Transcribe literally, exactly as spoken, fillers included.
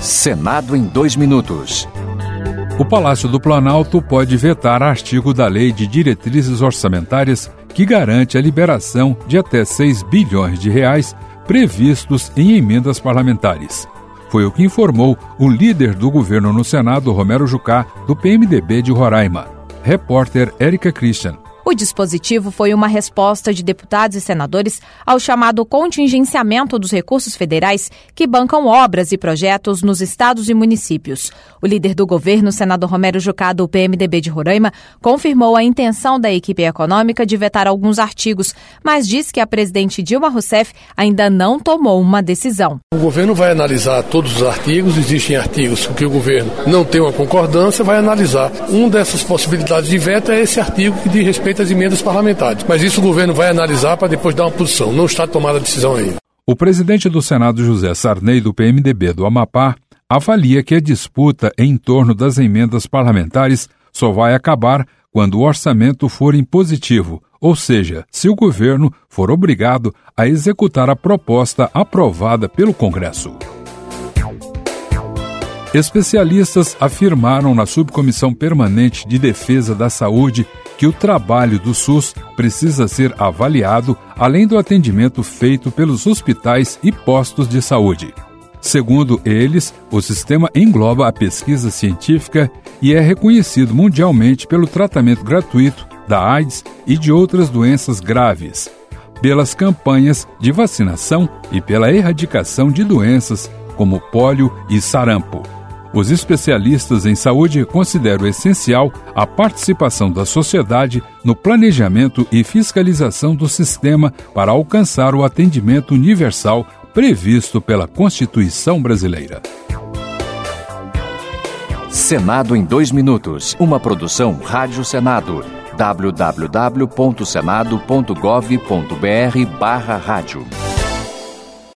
Senado em dois minutos. O Palácio do Planalto pode vetar artigo da Lei de Diretrizes Orçamentárias que garante a liberação de até seis bilhões de reais previstos em emendas parlamentares. Foi o que informou o líder do governo no Senado, Romero Jucá, do P M D B de Roraima. Repórter Érica Christian. O dispositivo foi uma resposta de deputados e senadores ao chamado contingenciamento dos recursos federais que bancam obras e projetos nos estados e municípios. O líder do governo, senador Romero Jucá, do P M D B de Roraima, confirmou a intenção da equipe econômica de vetar alguns artigos, mas disse que a presidente Dilma Rousseff ainda não tomou uma decisão. O governo vai analisar todos os artigos, existem artigos que o governo não tem uma concordância, vai analisar. Uma dessas possibilidades de veto é esse artigo que diz respeito as emendas parlamentares. Mas isso o governo vai analisar para depois dar uma posição. Não está tomada a decisão ainda. O presidente do Senado, José Sarney, do P M D B do Amapá, avalia que a disputa em torno das emendas parlamentares só vai acabar quando o orçamento for impositivo, ou seja, se o governo for obrigado a executar a proposta aprovada pelo Congresso. Especialistas afirmaram na Subcomissão Permanente de Defesa da Saúde que o trabalho do SUS precisa ser avaliado, além do atendimento feito pelos hospitais e postos de saúde. Segundo eles, o sistema engloba a pesquisa científica e é reconhecido mundialmente pelo tratamento gratuito da AIDS e de outras doenças graves, pelas campanhas de vacinação e pela erradicação de doenças como pólio e sarampo. Os especialistas em saúde consideram essencial a participação da sociedade no planejamento e fiscalização do sistema para alcançar o atendimento universal previsto pela Constituição brasileira. Senado em dois minutos. Uma produção Rádio Senado. w w w ponto senado ponto gov ponto b r barra rádio.